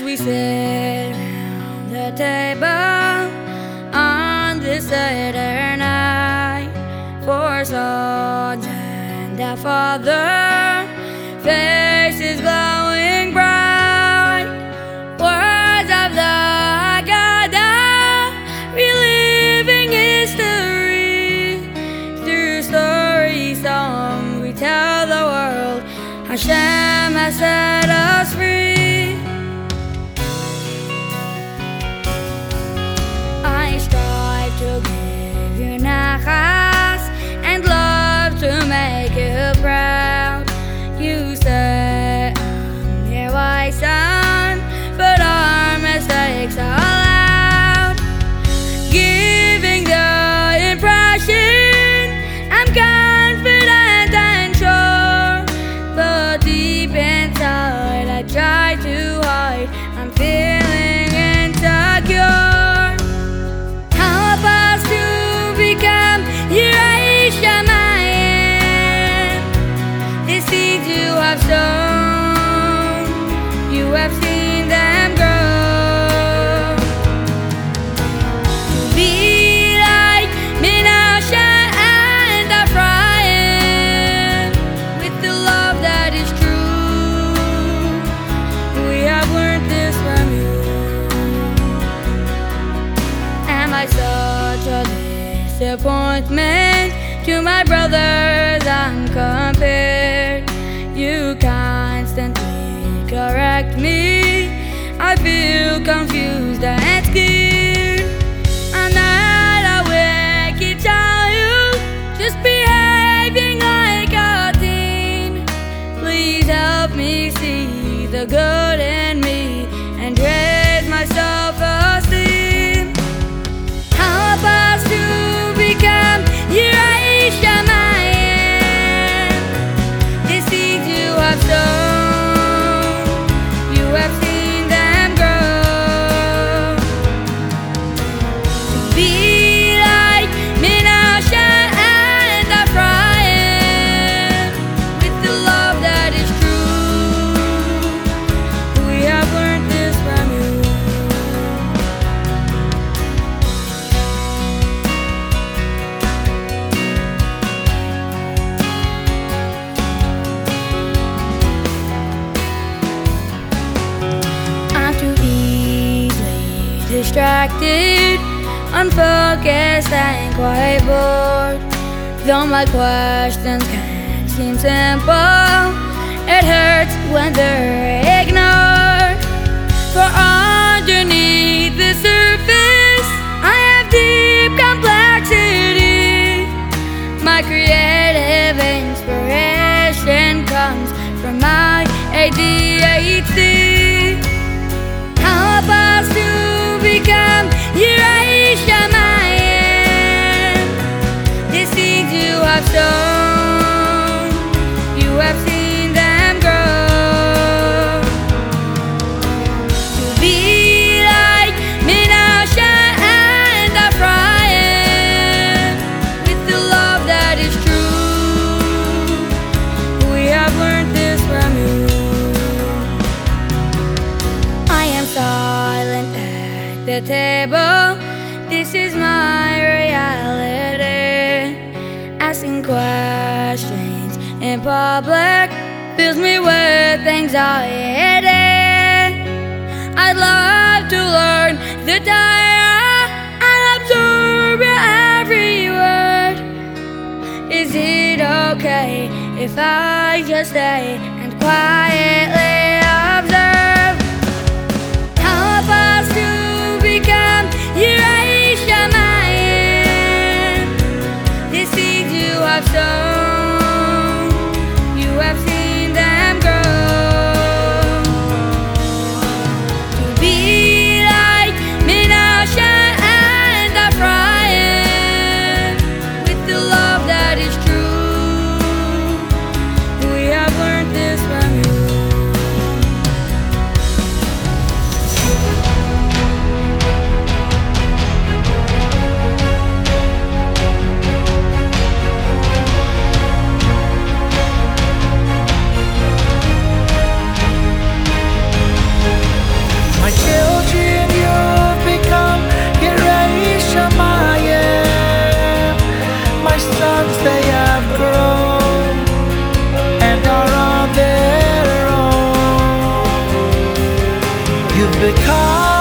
we sit around the table on this Saturday night, for sons and a father, faces glowing bright, words of the Haggadah, reliving history. Through story song we tell the world Hashem has set us free. I strive to give you nachas and love to make you proud. You say I'm your wise son, but our mistakes are loud. Giving the impression I'm confident and sure, but deep inside I try to hide I'm feeling insecure. Help us to become Yirei Shamayim. The seeds you have sown, you have seen them grow. To be like Menashe and Ephraim, with the love that is true. We have learned this from you. Am I such a disappointment to my brothers uncompared? You constantly correct me. I feel confused and scared. I'm not a wicked child, just behaving like a teen. Please help me see the good in me and raise my self-esteem. Help us to become Yirei Shamayim. The seeds you have sown, you have seen them grow. To be like Menashe and Ephraim, with the love that is true. We have learned this from you. I'm too easily distracted, unfocused and quite bored. Though my questions can seem simple, it hurts when they're ignored. For underneath the surface, I have deep complexity. My creative inspiration comes from my ADHD. Help us to become Yirei Shamayim. The seeds you have sown, you have seen them grow. To be like Menashe and Ephraim, with the love that is true. We have learned this from you. I am silent at the table, this is my reality. Asking questions in public fills me with anxiety. I'd love to learn the Torah and absorb every word. Is it okay if I just stay and quietly observe? Help us to become Yirei Shamayim. The seeds you have sown, you have seen them grow. To be like Menashe and Ephraim, with the love that is true. We have learned this from you. You've become